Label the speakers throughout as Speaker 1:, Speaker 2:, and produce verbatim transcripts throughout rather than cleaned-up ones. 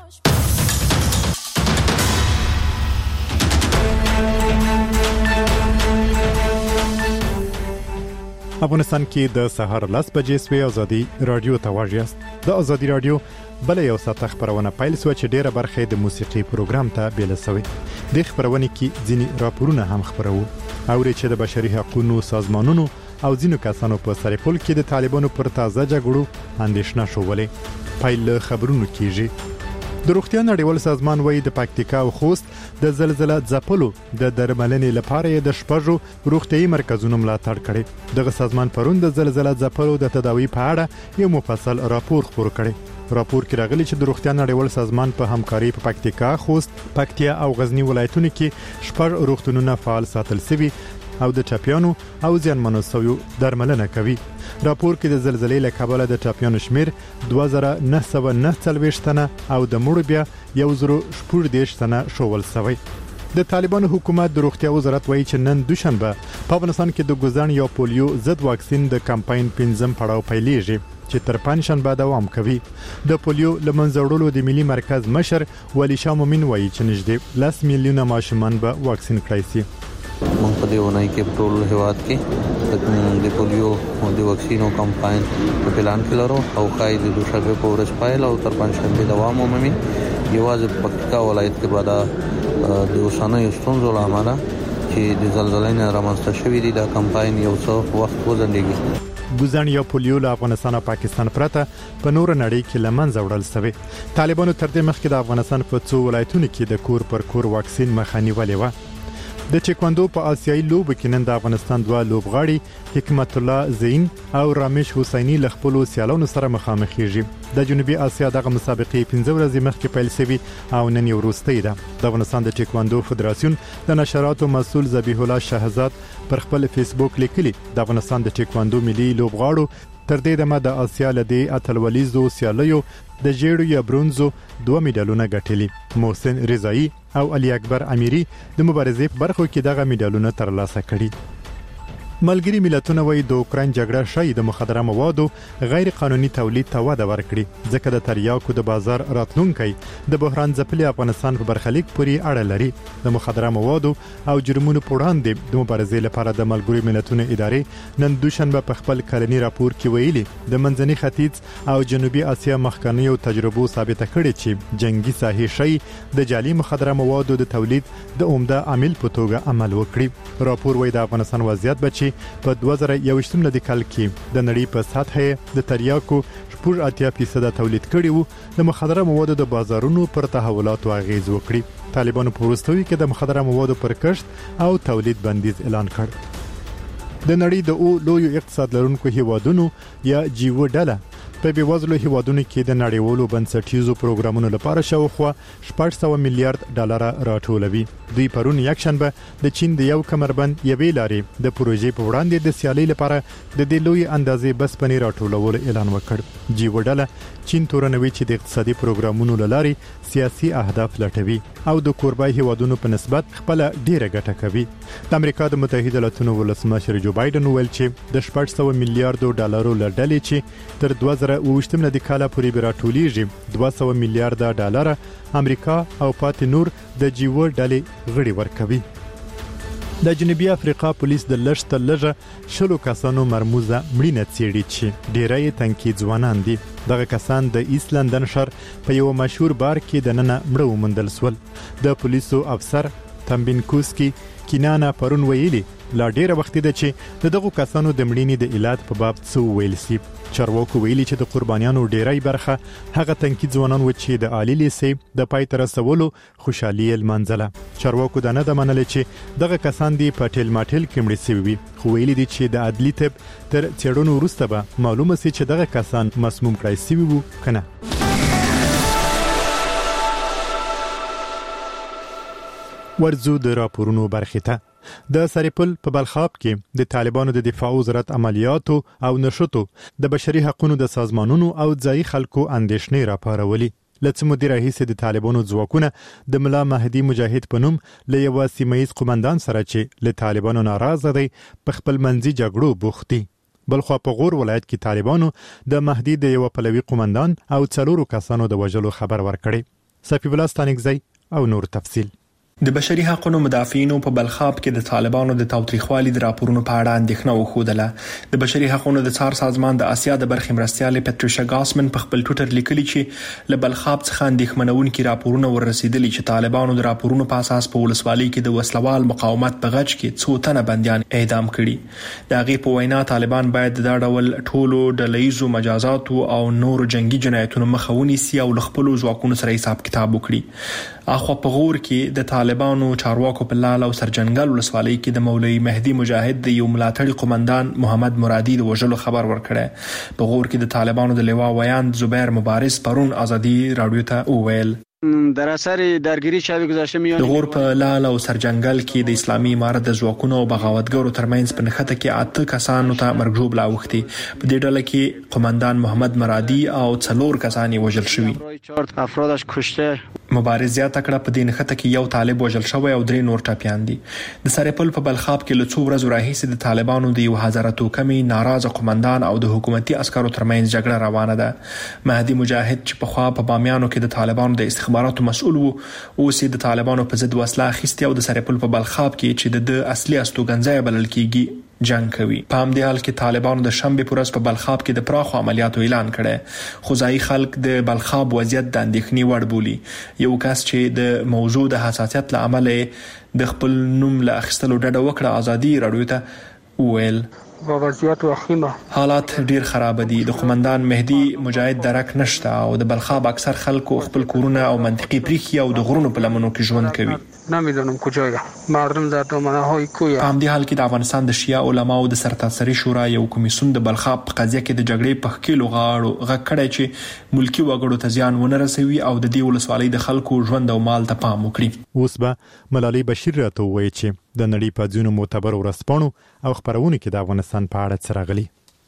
Speaker 1: افغانستان کې د سهار لس بجې سوی ازادي رادیو ته واژیاست. د ازادي رادیو بل یو ساعت خبرونه پیل سو چې ډیره برخه د موسیقي پروګرام ته بیل سوی. د خبرونه کې ځینی راپورونه هم خبرو او چې د بشري حقوقو سازمانونو او ځینو کسانو په سرپل کې د طالبانو پر تازه جګړو اندېښنه شوولې. پیل خبرونه کیږي. د روغتیا نړیوال سازمان وایي د پکتیکا او خوست د زلزلې ځپلو د درملنې لپاره د شپږو روغتيایي مرکزونو ملاتړ کړي. دغه سازمان پرون د زلزلې ځپلو د تداوی په اړه یو مفصل راپور خپور کړي. راپور کې راغلي چې د روغتیا نړیوال سازمان په همکاري په پکتیکا، خوست، پکتیا او غزنی ولایتونو کې شپږ روغتونونه فعال ساتل شوي او د ټاپیانو او ځانمنو سویو درملنه کوي. راپور کې د زلزلې له کبله د ټاپیانو شمیر دوه زره نه سوه نه څلوېښت تنه او د مړو بیا یو زره شپږ دېرش تنه شوول شوی. د طالبانو حکومت د روغتیا وزارت وایي چې نن دوشنبه په افغانستان کې د ګوزن یا پولیو ضد واکسین د کمپاین پنځم پړاو پیلېږي چې تر پنځشنبه دوام کوي. د پولیو لمنځه وړلو د ملي مرکز مشر ولی شاه مومن وایي چې نږدې لس میلیونه ماشومان به واکسین کړي شي.
Speaker 2: مونږ په دې ونای کې ټول هیواد کې د پولیو او د واکسینو کمپاین په پلان کې لرو او خای د دوشنبه په ورځ پایل او تر پنځشنبه دوام ومومي. یوازې پکتیکا ولایت کې بعد د اوسنۍ ستونزو لامل چې د زلزلې نه رامنځته شوې دي د کمپاین یو څو وخت وځنډېږي.
Speaker 1: ګوزن یا پولیو له افغانستان او پاکستان پرته په نور نړۍ کې لمنځه وړل شوی. طالبانو تر دې مخکې د افغانستان په څو ولایتونو کې د کور پر کور واکسین مخنیوي ولې و. د چیکواندو په آسیایي لوبو کې نن د افغانستان دوه لوبغاړي حکمت الله زین او رامش حسینی له خپل سیالانو سره مخامخ کیږي. د جنوبي اسیا دغه مسابقې پنځه ورځې مخکې پیل شوي او نن یې وروستۍ ده. د افغانستان د چیکواندو فدراسیون د نشراتو مسؤل ذبیح الله شهزاد پر خپل فیسبوک لیکلي د افغانستان د چیکواندو ملي لوبغاړو تر دې دمه د اسیا لدی اتلولیزو سیالیو د جېړو یا برونزو دوه میډالونه ګټلي. محسن رضایی او علي اکبر امیری د مبارزې برخو کې دغه میډالونه ترلاسه کړي. ملګری ملتونه وایي د اوکراین جګړه شاید د مخدره موادو غیر قانوني تولید ته وده ورکړي ځکه د تریاکو د بازار راتلونکي د بحران ځپلي افغانستان په برخلیک پورې اړه لري. د مخدره موادو او جرمونو په وړاندې د مبارزې لپاره د ملګری ملتونو ادارې نن دوشنبه په خپل کلنی راپور کې ویلي د منځني ختیځ او جنوبي اسیا مخکنیو تجربو ثابته کړې چې جنگي ساحې شي د جعلي مخدره موادو د تولید د عمده عامل په توګه عمل وکړي. راپور وایي د افغانستان وضعیت بچي په دوه زره یوویشتم لدی کال کې د نړۍ په سطح د تریاکو شپږ اتیا فیصد تولید کړي وو. د مخدره موادو د بازارونو پر تحولاتو اغیز وکړي. طالبانو په وروستیو کې د مخدره موادو پر کښت او تولید بندیز اعلان کړ. د نړۍ د او لوی اقتصاد لرونکو هیوادونو یا جیو ډله په بیوزلو هیوادونو کې د نړیوالو بنسټیزو پروګرامونو لپاره شاوخوا شپږ سوه میلیارډ ډالر راټولوي. دوی پرون یکشنبه د چین د یو کمربند یوې لارې د پروژې په وړاندې د سیالي لپاره د دې لوی اندازې بسپنې راټولولو اعلان وکړ. جیو ډله چین تورنوي چې د اقتصادي پروګرامونو لارې سیاسي اهداف لټوي او د کوربای هیوادونو په نسبت خپل ډیره ګټه کوي. د امریکا د متحده ایالاتونو ولسمشر جو بایدن ویل چې د شپږ سوه میلیارډ ډالرو لړلې چې تر دوه زره اوویشتم لدی کال پورې براټولیږي دوه سوه میلیارډ ډالر امریکا او پاتې نور د جیو ډلې غړي ورکوي. د جنوبي افریقا پولیس د لشت لږه شلو کسانو مرموزه مړینه څېړي چې ډیری تنکي ځوانان دي. دغه کسان د ایست لندن ښار په یو مشهور بار کې د ننه مړه وموندل شول. د پولیسو افسر تمبینکوسکی کینانا پرون ویلي لا ډیره وخت ده چې دغه کسانو د مړینې د علت په باب څه ویل سي. چارواکو ویلي چې د قربانیانو ډیری برخه هغه تنکي ځوانان و چې د عالی لیسې د پای تر رسولو خوشحالي لمنځله. چارواکو دا نه د منل چې دغه کسان دی په ټیل ماټیل کې مړ شوي خو ویلي دي چې د عدلي طب تر څېړنو وروسته به معلومه سي چې دغه کسان مسموم کړای شوي وو کنه. ورزو د راپورونو برخه ته د سرپل په بلخاب کې د طالبانو د دفاع وزارت عملیاتو او نشټو د بشري حقوقو د سازمانونو او ځای خلکو اندېښنې راپارولې. لڅ مدیر رئیس د طالبانو ځواکونه د ملا مهدی مجاهد په نوم له یو سیمایي قومندان سره چې له طالبانو ناراضه دی په خپل منځي جګړو بوختي. بلخو په غور ولایت کې طالبانو د مهدی د یو پلوي قومندان او څلورو کسانو د وژلو خبر ورکړي. صفی الله ستانکزی او نور تفصیل.
Speaker 3: د بشري حقوقو مدافعینو په بلخاب کې د طالبانو د تاوتریخوالي د راپورونو په اړه اندېښنه وښودله. د بشري حقوقو د څار سازمان د اسیا د برخې مرستیال پټریشا ګاسمن په خپل ټوئیټر لیکلي چې له بلخاب څخه اندېښمنونکي راپورونه ورسېدلي چې طالبانو د راپورونو په اساس په ولسوالۍ کې د وسلوال مقاومت په غچ کې څو تنه بنديان اعدام کړي. د هغې په وینا طالبان باید دا ډول ټولو ډلهیزو مجازاتو او نورو جنگي جنایتونو مخه ونیسي او له خپلو ځواکونو سره حساب کتاب وکړي. اخو په غور کې د طالبانو چارواکو په لال او سرجنګل ولسوالۍ کې د مولوي مهدي مجاهد د یو ملاتړي قومندان محمد مرادي د وژلو خبر ورکړی. په غور کې د طالبانو د لوا ویاند زبیر مبارز پرون ازادي رادیو ته وویل
Speaker 4: در اثر درگیری شب گذشته میان
Speaker 3: د غور په لال او سرجنګل کې د اسلامي امارت د ځواکونو او بغاوتګرو ترمنځ په نښته کې اته کسانو ته مرګ ژوبله اوښتي. په دې ډله کې قومندان محمد مرادي او څلور کسان وژل شوي.
Speaker 4: افرادش کشته.
Speaker 3: مبارز زیاته کړه په دې نښته کې یو طالب وژل شوی او درې نور ټپیان دي. د سرپل په بلخاب کې له څو ورځې راهیسې د طالبانو د یو هزاره توکمې ناراضه قومندان او د حکومتي عسکرو ترمنځ جګړه روانه ده. مهدي مجاهد چې په خوا په بامیانو کې د طالبانو د استخباراتو مسؤل وو اوس د طالبانو په ضد وسله اخیستي او د سرپل په بلخاب کې چې د اصلي استوګنځای بلل کیږي جنگ کوي. په همدې حال کې طالبانو د شنبه پر ورځ په بلخاب کې د پراخو عملیاتو اعلان کړی. خو ځایي خلک د بلخاب وضعیت د اندېښنې وړ بولي. یو کس چې د موضوع د حساسیت له امله د خپل نوم له اخیستلو ډډه وکړه ازادي رادیو ته وویل
Speaker 4: وضعیت وخیمه
Speaker 3: حالات ډیر خراب دي. د قومندان مهدي مجاهد درک نشته او د بلخاب اکثر خلکو خپل کورونه او منطقي پریخي او د غرونو په لمنو کې ژوند کوي.
Speaker 4: نمیدونم کجایا مردم در دامنه های کوی.
Speaker 3: په همدې حال کې د افغانستان د شیعه علماو د سرتاسري شورا یو کمیسیون د بلخاب په قضیه کې د جګړې په ښکیلو غاړو غږ کړی چې ملکی وګړو ته زیان ونه رسوي او د دې ولسوالۍ د خلکو ژوند او مال ته پام وکړي.
Speaker 1: اوس به ملالۍ بشیر راته ووایي چې د نړۍ په ځینو معتبرو ورځپاڼو او خبرونو کې د افغانستان په اړه څه راغلي.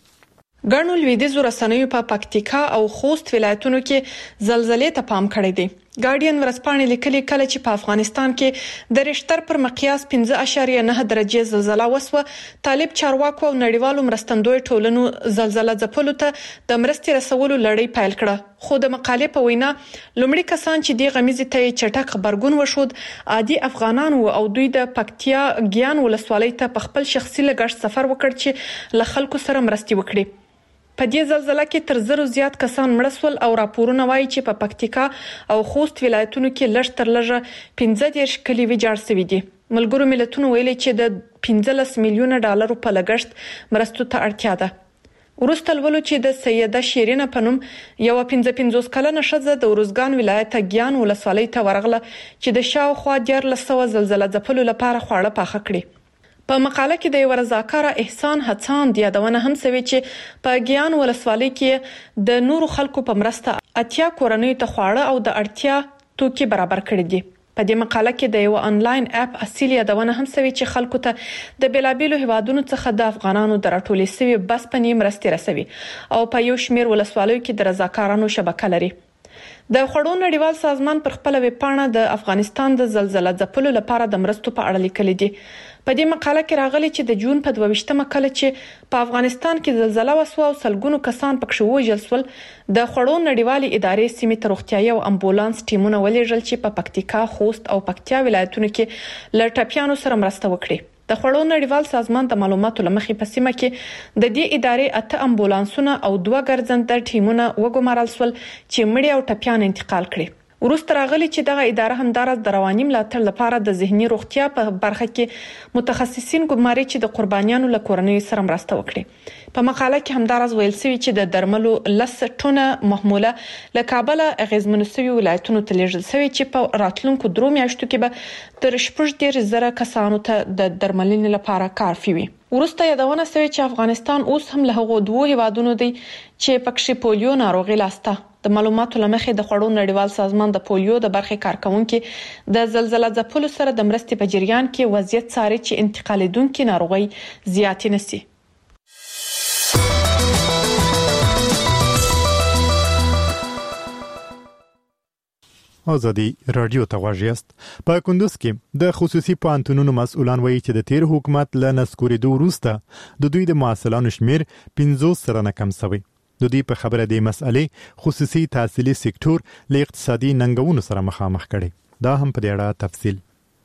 Speaker 5: ګڼو لویدیځو رسنیو په پکتیکا او خوست ولایتونو کې زلزلې ته پام کړی دی. ګارډین ورځپاڼې لیکلي کله چې په افغانستان کې د رشتر پر مقیاس پنځه اعشاریه نه درجه زلزلہ وسوه، طالب چارواکو او نړیوالو مرستندوی ټولنو زلزلہ ځپلو ته د مرستې رسولو لړۍ پیل کړه. خو د مقالې په وینا لومړي کسان چې د غمیزې ته چټک خبرګون وشود عادي افغانان او دوی د پکتیا ګیان ولسوالۍ ته په خپل شخصي لګښت سفر وکړ چې له خلکو سره مرستې وکړي. په دې زلزلہ کې تر زرو زیات کسان مړ شول او راپورونه وایي چې په پکتیکا او خوست ولایتونو کې لږ تر لږه پنځه دېرش کلي ویجاړ شوي دي. ملګرو ملتونو ویلي چې د پنځلس میلیونه ډالرو په لګښت مرستو ته اړتیا ده. وروسته لولو چې د سیده شیرینه په نوم یو پنځه پنځوس کلنه ښځه د ورزګان ولایت ګیان ولسوالۍ ته ورغله چې د شاوخوا دیارلس سوه زلزلہ ځپلو لپاره خواړه پاخه کړي. په مقاله کې د یو رضاکار احسان هڅاند یادونه هم شوی چې په ګیان ولسوالۍ کې د نورو خلکو په مرسته اتیا کورنیو ته خواړه او د اړتیا توکي برابر کړي دي. په دې مقاله کې د یو انلاین اپ اصلي یادونه هم شوی چې خلکو ته د بیلابیلو هیوادونو څخه د افغانانو د راټولې شوی بس پنې مرستې رسوي او په یو شمیر ولسوالیو کې د رضاکارانو شبکه لري. د خوړو نړیوال سازمان پر خپل ویب پاڼه د افغانستان د زلزلہ ځپلو لپاره د مرستو په اړه لیکلي دي. په دې مقاله کې راغلي چې د جون په دوه ویشتمه کله چې په افغانستان کې زلزلہ وسوه او سلګونو کسان پکښ وژل شول، د خوړو نړیوالې ادارې سیمې ته روغتیايي او امبولانس ټیمونه ولېږل چې په پکتیکا، خوست او پکتیا ولایتونو کې له ټپیانو سره مرسته وکړي. د خوړو نړیوال سازمان د معلوماتو لمخې په سیمه کې د دې ادارې اته امبولانسونه او دوه ګرځنده ټیمونه وګمارل شول چې مړي او ټپیان انتقال کړي. وروسته راغلي چې دغه اداره همدارس د رواني ملاتړ لپاره د ذهني روغتیا په برخه کې متخصصین ګماري چې د قربانیانو له کورنیو سره مرسته وکړي. په مقاله کې همدارس ویل شوی چې د درملو لس ټونه محموله له کابل اغیزمنو شوی ولایتونو ته لیږل شوی چې په راتلونکو درو میاشتو کې به تر شپږ دېرش زره کسانو ته د درملنې لپاره کافي وي. وروسته یادونه شوی چې افغانستان اوس هم له هغو دوه هیوادونو دی چې پکښې پولیو ناروغي لاسته. د معلوماتو لمخې د خوړو نړیوال سازمان د پولیو د برخې کارکونکو د زلزلہ ځپلو سره د مرستې په جریان کې وضعیت څاري چې انتقالېدونکې ناروغي زیاتې نشي.
Speaker 1: ازادي رادیو ته غواړئ یاست. په کندوز کې د خصوصي پوهنتونونو مسؤلان وایي چې د تیر حکومت له نسکورېدو وروسته د دوی د محصلانو شمیر پنځوس سلنه کم شوی. د دې په خبره د مسئلې خصوصي تحصیلي سکتور له اقتصادي ننګونو سره مخامخ کړي. دا هم په دې اړه تفصیل.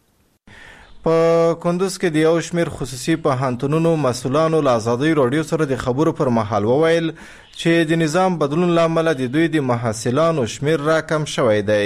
Speaker 6: په کندوز کې د یو شمېر خصوصي پوهنتونونو مسؤلانو له ازادۍ راډیو سره د خبرو پر مهال وویل چې د نظام بدلون له امله د دوی د محصلانو شمېر راکم شوی دی.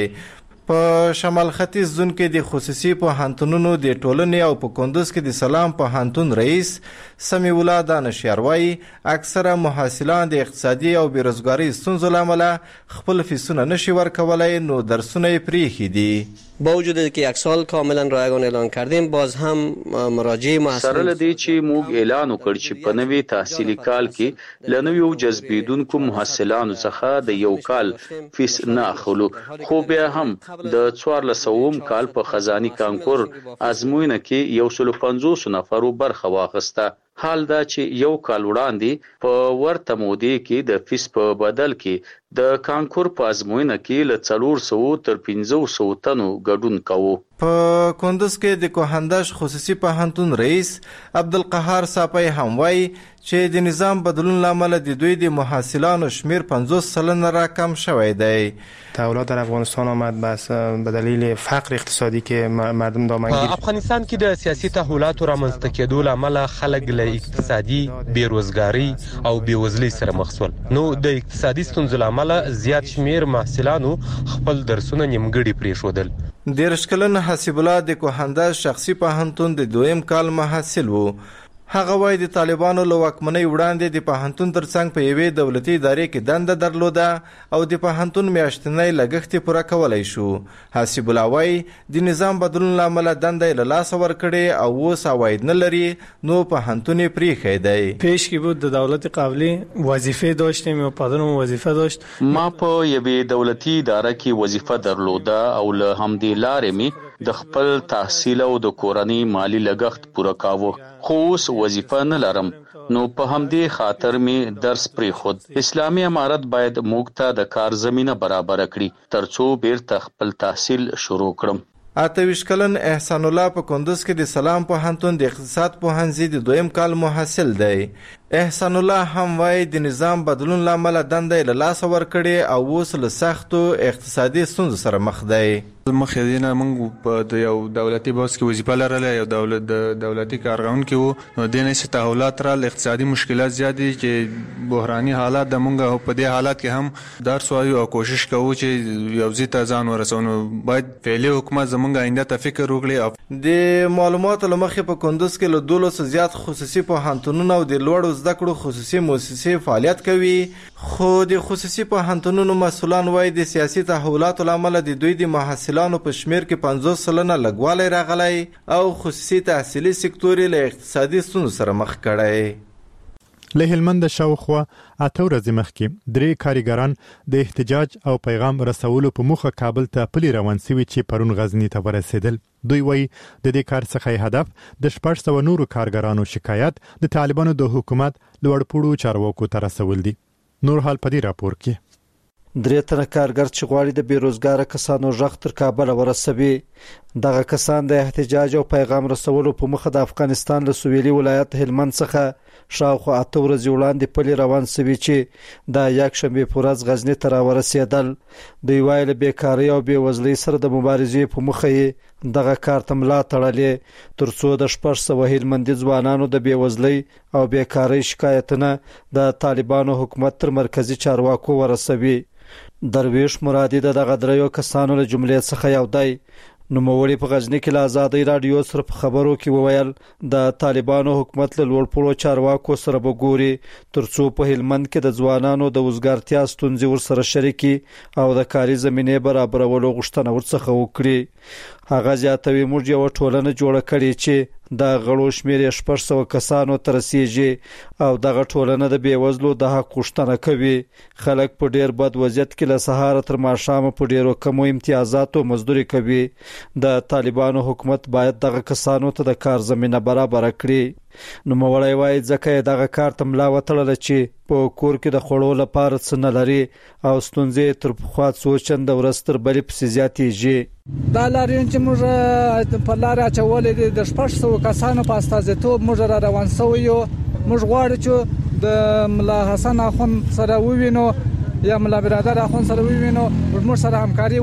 Speaker 6: په شمال ختیځ زون کې د خصوصي پوهنتونونو د ټولنې او په کندوز کې د سلام پوهنتون رئیس سمیع الله دانشیار وایي اکثره محصلان د اقتصادي او بیروزګارۍ ستونزو له امله خپل فیسونه نشي ورکولی نو درسونه یې پریښي دي.
Speaker 7: با وجود که یک سال کاملا رایگان اعلان کردیم باز هم مراجع محصلین
Speaker 8: سره لدی چې موږ اعلان وکړ چې په نوي تحصیلي کال کې لنویو جذبیدونکو محصلانو څخه د یو کال فیس نه اخلو، خو بیا هم د څوارلسم کال په خزاني کانکور ازموینه کې یو سل پنځوس نفرو برخه واخیسته. حال دا چې یو کال وړاندې په ورته مودې کې د فیس په بدل کې د کانکور په ازموینه کې له څلور سوه تر پنځه سوه تنو ګډون کوو.
Speaker 6: په کندوز کې د کوهندش خصوصي پوهنتون رئیس عبدالقهار صافی هم وایي چې د نظام بدلون له امله د دوی د محصلانو شمیر پنځوس سلنه راکم شوی دی.
Speaker 9: تحولات در افغانستان آمد بس به دلیل فقر اقتصادی که مردم دامنگیر.
Speaker 10: په افغانستان کې د سیاسي تحولاتو رامنځته کېدو له امله خلک له اقتصادي بیروزګارۍ او بیوزلۍ سره مخ شول. نو د اقتصادي ستونزو له امله زیات شمیر محصلانو خپل درسونه نیمګړي پرېښودل.
Speaker 6: دېرش کلن حسیب الله د کوهندش شخصي پوهنتون د دویم کال محصل و. هغه وایي د طالبانو له واکمنۍ وړاندې د پوهنتون ترڅنګ په یوې دولتي ادارې کې دنده درلوده او د پوهنتون میاشتنی لګښت یې پوره کولی شو. حسیب الله وایي د نظام بدلون له امله دنده یې له لاسه ورکړې او اوس عواید نه لري نو پوهنتون یې پریښی دی.
Speaker 11: پیش کې بود د دولت قبلی وظیفه داشتیم و پدرم وظیفه داشت.
Speaker 8: ما په یوې دولتي اداره کې وظیفه درلوده او له همدې لارې می د خپل تحصیل او د کورنۍ مالی لګښت پوره کاوه، خو اوس وظیفه نه لرم نو په همدې خاطر می درس پریښود. اسلامي امارت باید موږ ته د کار زمینه برابر کړي ترڅو بیرته خپل تحصیل شروع کړم.
Speaker 6: اته ویشت کلن احسان الله په کندوز کې د سلام پوهنتون د اقتصاد پوهنځي د دویم کال محصل دی. احسان الله هم وایي د نظام بدلون له امله دنده یې له لاسه ورکړې او اوس له سختو اقتصادي ستونزو سره مخ دی.
Speaker 9: مخکې دې نه موږ په د یو دولتي بوس کې وظیفه لرله، یو دولت د دولتي کارغونکي وو، نو دې نه څه تحولات راغلل، اقتصادي مشکلات زیات دي چې بحراني حالات د موږ په دې حالات کې هم درس وایو او کوشش کوو چې یو ځای ته ځان ورسوو. نو باید فعلي حکومت زموږ آینده ته فکر وکړي.
Speaker 6: د معلوماتو له مخې په کندوز کې له دولسو زیات خصوصي پوهنتونونه او د لوړو زده کړو خصوصي مؤسسې فعالیت کوي، خو د خصوصي پوهنتونونو مسؤلان وایي د سیاسي تحولاتو له امله د دوی د محصلانو په شمیر کې پنځوس سلنه لږوالی راغلی او خصوصي تحصیلي سکتور یې له اقتصادي ستونزو سره مخ کړی.
Speaker 1: له هلمند شاوخوا اته ورځې مخکې درې کارګران د احتجاج او پیغام رسولو په موخه کابل ته پلي روان سوي چې پرون غزني ته ورسېدل. دوی وایي د دې کار څخه هدف د شپږ سوه نورو کارګرانو شکایت د طالبانو د حکومت لوړپوړو چارواکو ته رسول دي. نور حال په دې راپور کې
Speaker 12: درې تنه کارګر چې غواړي د بیروزګاره کسانو غږ تر کابل ورسوي. دغه کسان د احتجاج او پیغام رسولو په مخه د افغانستان له سویلي ولایت هلمند څخه شاوخوا اته ورځې وړاندې پلي روان سوي چې د یکشنبې په ورځ غزني ته راورسېدل. دوی وایي له بیکارۍ او بېوزلۍ سره د مبارزې په موخه یې دغه کار ته ملا تړلې تر څو د شپږ سوه هلمندي ځوانانو د بېوزلۍ او بیکارۍ شکایتونه د طالبانو حکومت تر مرکزي چارواکو ورسوي. درویش مرادي د دغه دریو کسانو له جملې څخه یو دی. نوموړي په غزني کې له ازادۍ راډیو سره په خبرو کې وویل د طالبانو حکومت له لوړپوړو چارواکو سره به ګوري تر څو په هلمند کې د ځوانانو د وزګارتیا ستونزې ورسره شریکي او د کاري زمینې برابرولو غوښتنه ورڅخه وکړي. هغه زیاتوي موږ یو ټولنه جوړه کړې چې د غړو شمیر یې شپږ سوه کسانو ته رسیږي او دغه ټولنه د بېوزلو د حق غوښتنه کوي. خلک په ډیر بد وضعیت کې له سهاره تر ماښامه په ډیرو کمو امتیازاتو مزدوري کوي. د طالبانو حکومت باید دغه کسانو ته د کار زمینه برابر کړي. نوموړی وایي ځکه یې دغه کار ته ملا وتړله چې په کور کې د خوړو لپاره څه نه لري او ستونزې تر پخوا څو چنده ورځ تر بلې پسې زیاتېږي.
Speaker 13: دا لاریون چې موږ په لاره اچولې دي د شپږ سوه کسانو په استازیتوب موږ را روان سوي یو. موږ غواړو چې د ملا حسن اخون سره ووینو یا ملا برادر اخون سره ووینو موږ سره همکاري